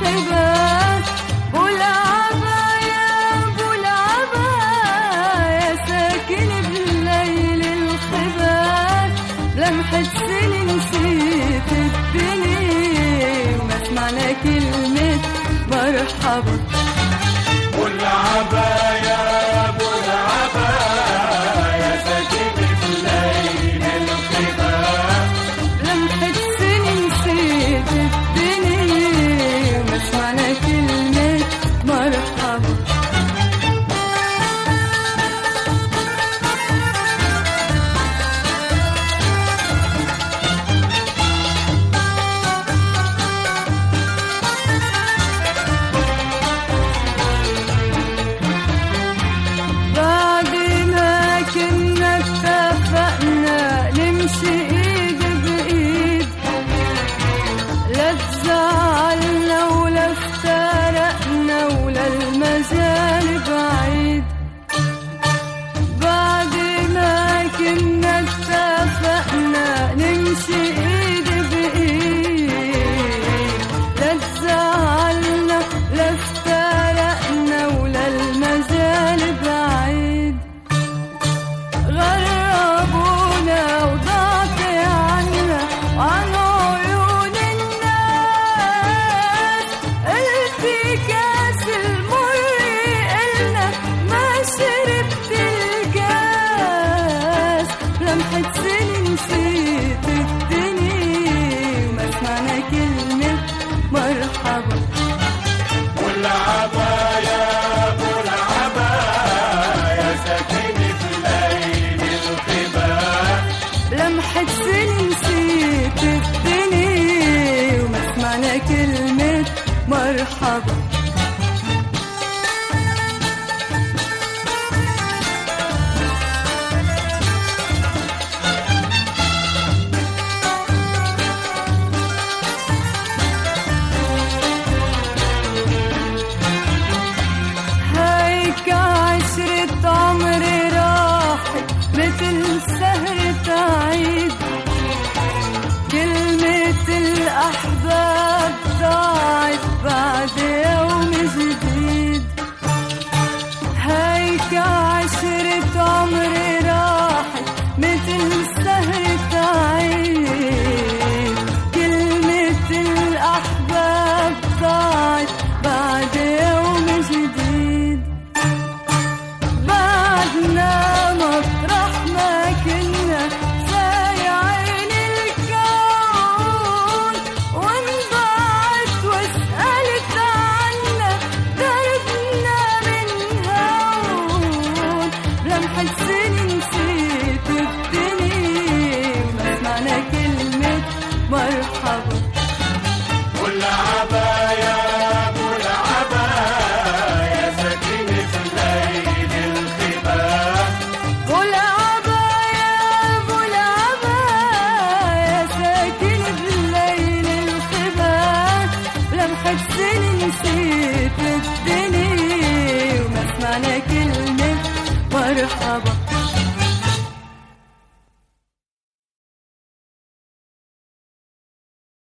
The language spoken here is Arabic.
الخبال. بولعبة يا بولعبة يا ساكن بليل الخبال، لمحة سنين نسيت الدنيا وما سمعنا كلمة مرحبا. بولعبة يا بولعبة يا ساكن بليل الخبال، لمحة سنين نسيت الدنيا وما سمعنا كلمة مرحبا. بعد ما كنا اتفقنا نمشي ايد بايد، لا تزعلنا ولا افترقنا ولا المجال بعيد. بعد ما كنا اتفقنا نمشي ايد بايد، لا تزعلنا لا افترقنا ولا المجال بعيد. غربونا وضعت عنا وعن عيون الناس، قلت كاس المر إلنا ما شربت الكاس. لمحة سنين نسيت الدنيا وما سمعنا كلمة مرحبا. بولعبة يا بولعبة يا ساكن بليل الخبال، لمحة سنين نسيت الدنيا وما سمعنا كلمة مرحبا.